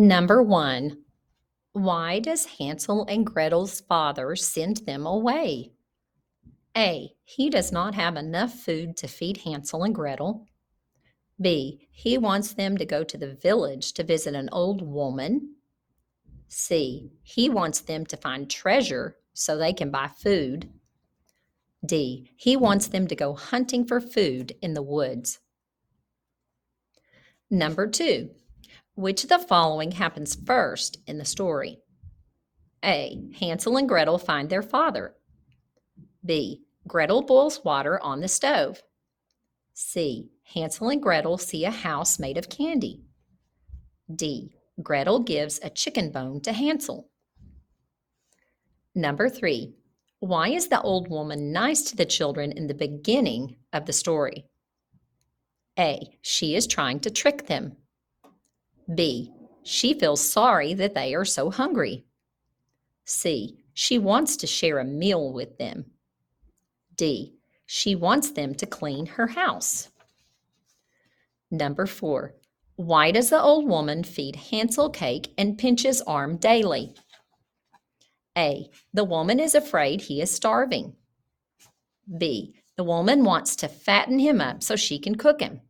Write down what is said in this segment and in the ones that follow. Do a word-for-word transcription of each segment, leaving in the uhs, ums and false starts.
Number one, why does Hansel and Gretel's father send them away? A. He does not have enough food to feed Hansel and Gretel. B. He wants them to go to the village to visit an old woman. C. He wants them to find treasure so they can buy food. D. He wants them to go hunting for food in the woods. Number two, which of the following happens first in the story? A. Hansel and Gretel find their father. B. Gretel boils water on the stove. C. Hansel and Gretel see a house made of candy. D. Gretel gives a chicken bone to Hansel. Number three, why is the old woman nice to the children in the beginning of the story? A. She is trying to trick them. B. She feels sorry that they are so hungry. C. She wants to share a meal with them. D. She wants them to clean her house. Number four, why does the old woman feed Hansel cake and pinch his arm daily? A. The woman is afraid he is starving. B. The woman wants to fatten him up so she can cook him.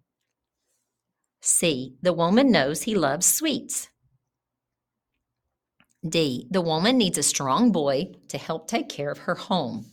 C. The woman knows he loves sweets. D. The woman needs a strong boy to help take care of her home.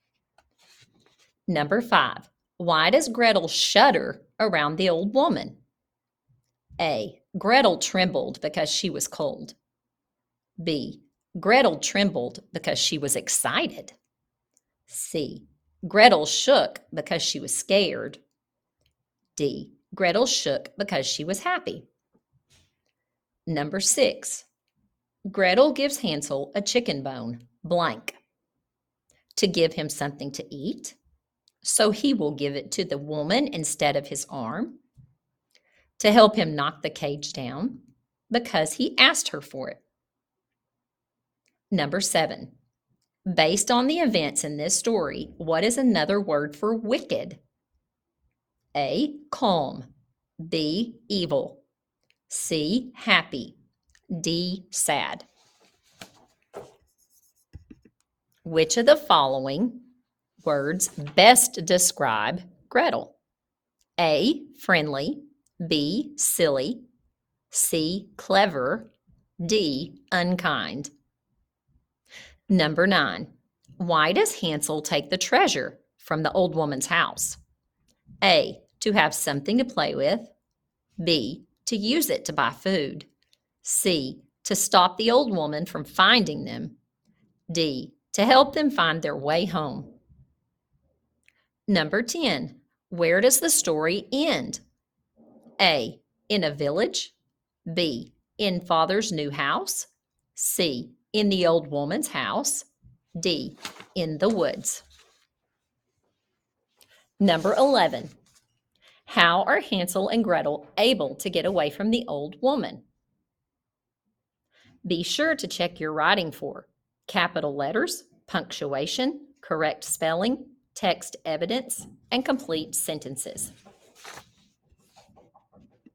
Number five, why does Gretel shudder around the old woman? A. Gretel trembled because she was cold. B. Gretel trembled because she was excited. C. Gretel shook because she was scared. D. Gretel shook because she was happy. Number six, Gretel gives Hansel a chicken bone, blank, to give him something to eat, so he will give it to the woman instead of his arm, to help him knock the cage down, because he asked her for it. Number seven, based on the events in this story, what is another word for wicked? A. Calm. B. Evil. C. Happy. D. Sad. Which of the following words best describe Gretel? A. Friendly. B. Silly. C. Clever. D. Unkind. Number nine, why does Hansel take the treasure from the old woman's house? A. To have something to play with. B. To use it to buy food. C. To stop the old woman from finding them. D. To help them find their way home. Number ten, where does the story end? A. In a village. B. In father's new house. C. In the old woman's house. D. In the woods. Number eleven, how are Hansel and Gretel able to get away from the old woman? Be sure to check your writing for capital letters, punctuation, correct spelling, text evidence, and complete sentences.